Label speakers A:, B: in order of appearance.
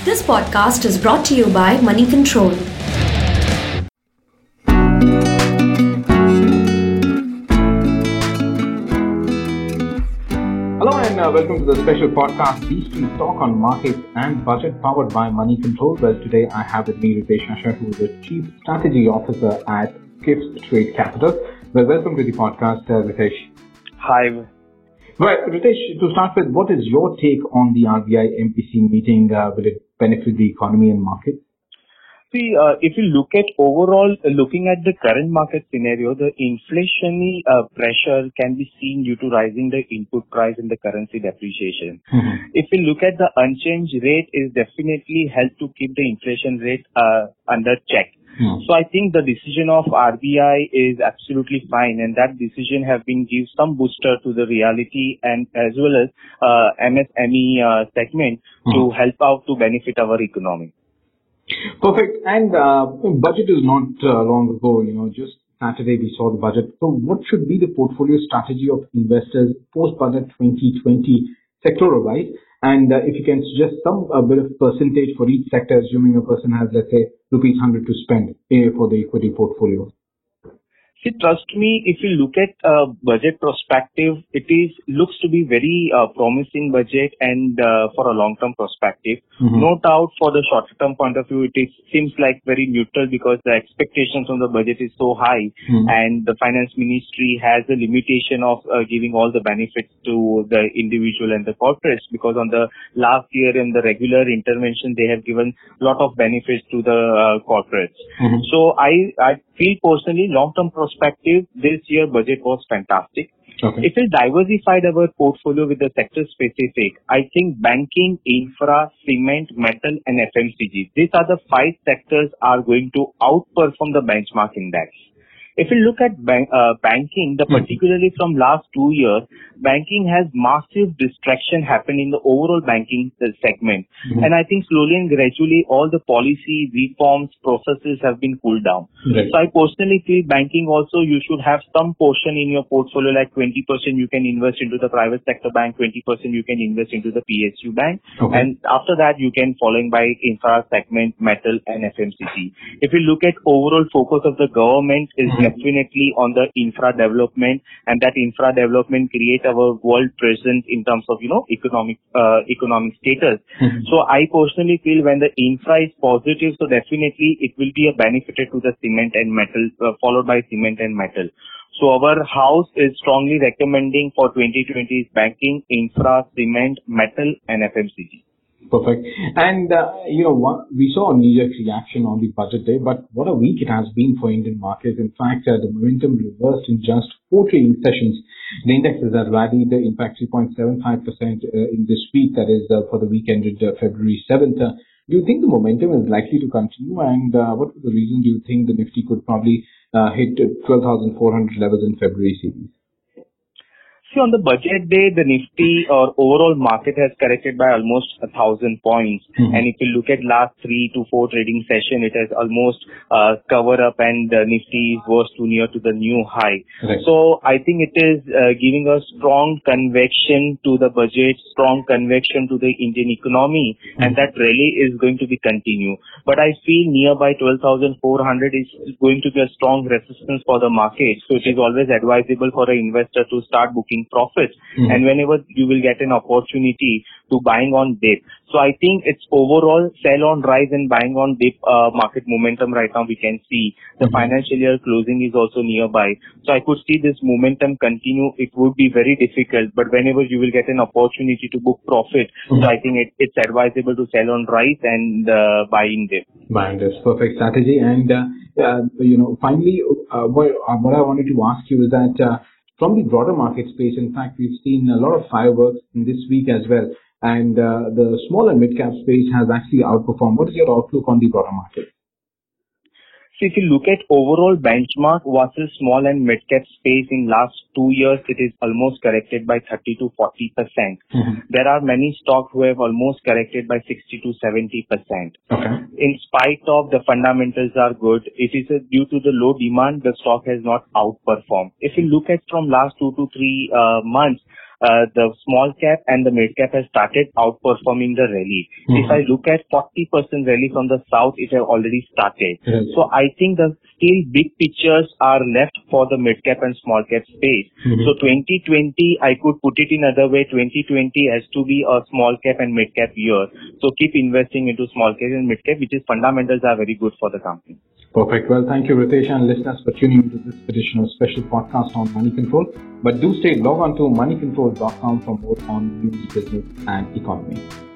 A: This podcast is brought to you by Money Control.
B: Hello and welcome to the special podcast, These Street Talk on Markets and Budget, powered by Money Control. Well, today I have with me Ritesh Asher, who is the Chief Strategy Officer at Skift Trade Capital. Well, welcome to the podcast, Ritesh.
C: Hi.
B: Well, Ritesh, to start with, what is your take on the RBI MPC meeting? Will it benefit the economy and markets?
C: See, if you look at overall, looking at the current market scenario, the inflationary pressure can be seen due to rising the input price and the currency depreciation. If you look at the unchanged rate, is definitely help to keep the inflation rate under check. So I think the decision of RBI is absolutely fine, and that decision have been give some booster to the reality and as well as MSME segment to help out to benefit our economy.
B: Perfect. And budget is not long ago, just Saturday we saw the budget. So what should be the portfolio strategy of investors post-budget 2020 sectoral-wise? And if you can suggest a bit of percentage for each sector, assuming a person has, let's say, rupees 100 to spend for the equity portfolio.
C: See, trust me, if you look at budget perspective, it looks to be very promising budget and for a long-term perspective. No doubt for the short-term point of view, seems like very neutral because the expectations on the budget is so high and the finance ministry has a limitation of giving all the benefits to the individual and the corporates, because on the last year in the regular intervention, they have given a lot of benefits to the corporates. So I feel personally, long-term perspective, this year budget was fantastic. If we diversified our portfolio with the sector specific, I think banking, infra, cement, metal and FMCG, these are the 5 sectors are going to outperform the benchmark index. If you look at banking, particularly from last 2 years, banking has massive distraction happen in the overall banking segment. And I think slowly and gradually all the policy reforms processes have been cooled down. So I personally feel banking also you should have some portion in your portfolio, like 20% you can invest into the private sector bank, 20% you can invest into the PSU bank. And after that you can following by infra segment, metal and FMCG. If you look at overall focus of the government is definitely on the infra development, and that infra development create our world presence in terms of economic status. So I personally feel when the infra is positive, so definitely it will be a benefit to the cement and metal, followed by cement and metal. So our house is strongly recommending for 2020 banking, infra, cement, metal and FMCG.
B: Perfect. And, we saw a knee-jerk reaction on the budget day, but what a week it has been for Indian markets. In fact, the momentum reversed in just 4 trading sessions. The indexes have rallied, in fact, 3.75% in this week, that is for the week ended February 7th. Do you think the momentum is likely to continue? And what was the reason do you think the Nifty could probably hit 12,400 levels in February series?
C: See, on the budget day, the Nifty or overall market has corrected by almost 1,000 points. And if you look at last 3 to 4 trading session, it has almost covered up, and the Nifty was too near to the new high. So I think it is giving a strong conviction to the budget, strong conviction to the Indian economy, and that rally is going to be continue. But I feel nearby 12,400 is going to be a strong resistance for the market. So it is always advisable for an investor to start booking profits, and whenever you will get an opportunity to buying on dip. So I think it's overall sell on rise and buying on dip market momentum right now we can see. The financial year closing is also nearby. So I could see this momentum continue. It would be very difficult, but whenever you will get an opportunity to book profit, so I think it's advisable to sell on rise and buy in dip.
B: Buying this perfect strategy. And finally, what I wanted to ask you is that from the broader market space, in fact, we've seen a lot of fireworks in this week as well. And the small and mid-cap space has actually outperformed. What is your outlook on the broader market?
C: So if you look at overall benchmark versus small and mid-cap space in last 2 years, it is almost corrected by 30 to 40%. There are many stocks who have almost corrected by 60 to 70%. In spite of the fundamentals are good, it is due to the low demand, the stock has not outperformed. If you look at from last 2 to 3 months, the small cap and the mid cap has started outperforming the rally. If I look at 40% rally from the south, it has already started. So I think the still big pictures are left for the mid cap and small cap space. So 2020, I could put it in another way. 2020 has to be a small cap and mid cap year. So keep investing into small cap and mid cap, which is fundamentals are very good for the company.
B: Perfect. Well, thank you, Ritesh, and listeners for tuning into this edition of special podcast on Money Control. But do log on to moneycontrol.com for more on news, business, and economy.